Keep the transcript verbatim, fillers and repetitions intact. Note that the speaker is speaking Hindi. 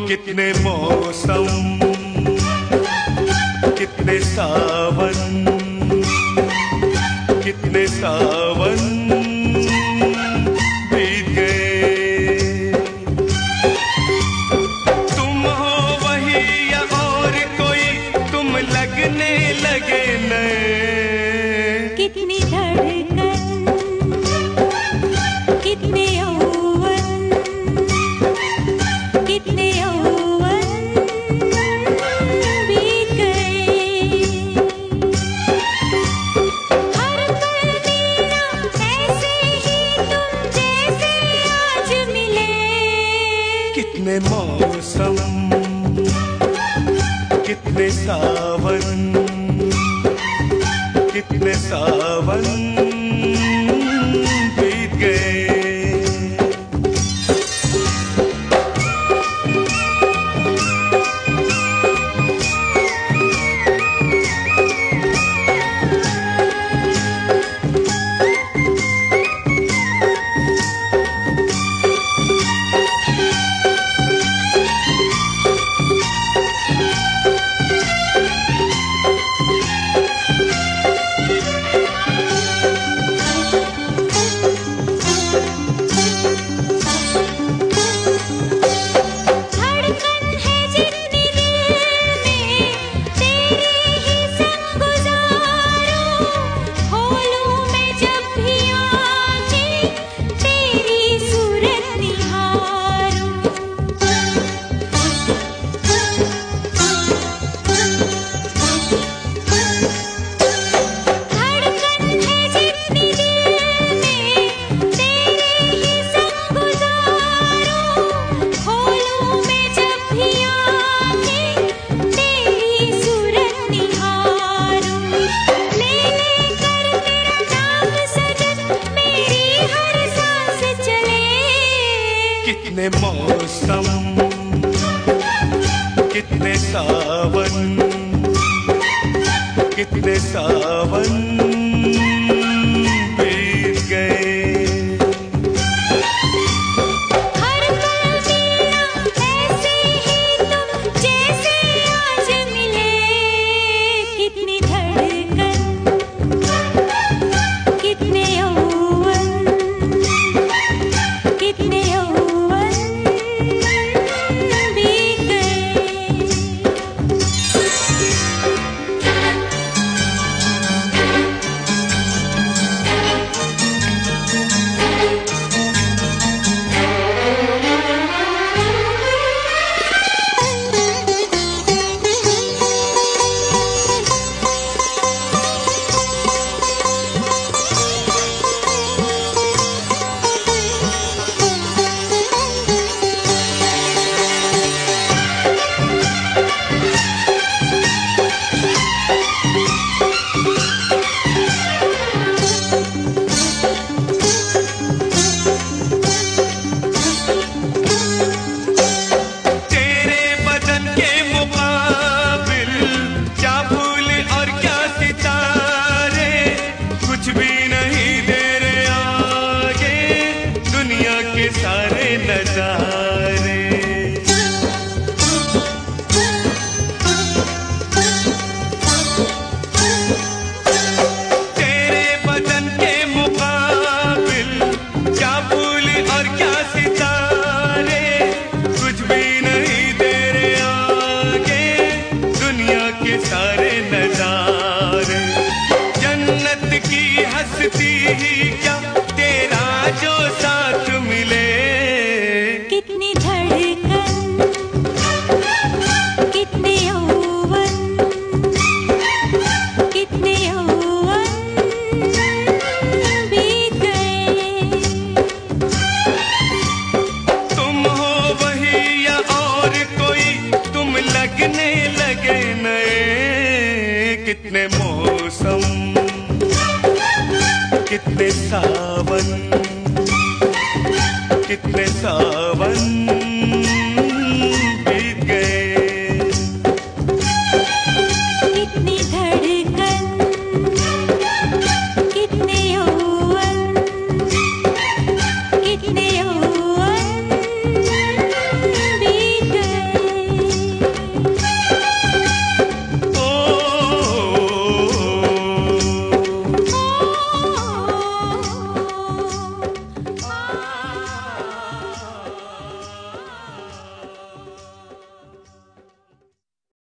कितने मौसम, कितने सावन, कितने सावन बीत गए। तुम हो वही या और कोई, तुम लगने लगे नए। कितनी धड़कन, कितने यौवन, कितने यौवन बीत गए। हर पल मेरा ऐसे ही तुम जैसे आज मिले। कितने मौसम, कितने सावन, कितने सावन बीत गए। कितने मौसम, कितने सावन, कितने सावन बीत गए। हर पल मेरा ऐसे ही तुम जैसे आज मिले। कितनी धड़कन, कितने यौवन, कितने यौवन बीत गए। सारे नजारे तेरे बदन के मुकाबिल, क्या फूल और क्या सितारे, कुछ भी नहीं तेरे आगे दुनिया के सारे नजारे। जन्नत की हस्ती ही क्या तेरा जो साथ मिले। कितनी धड़कन, कितने यौवन, कितने यौवन बीत गए। तुम हो वही या और कोई, तुम लगने लगे नए। कितने मौसम, कितने सावन, कितने सावन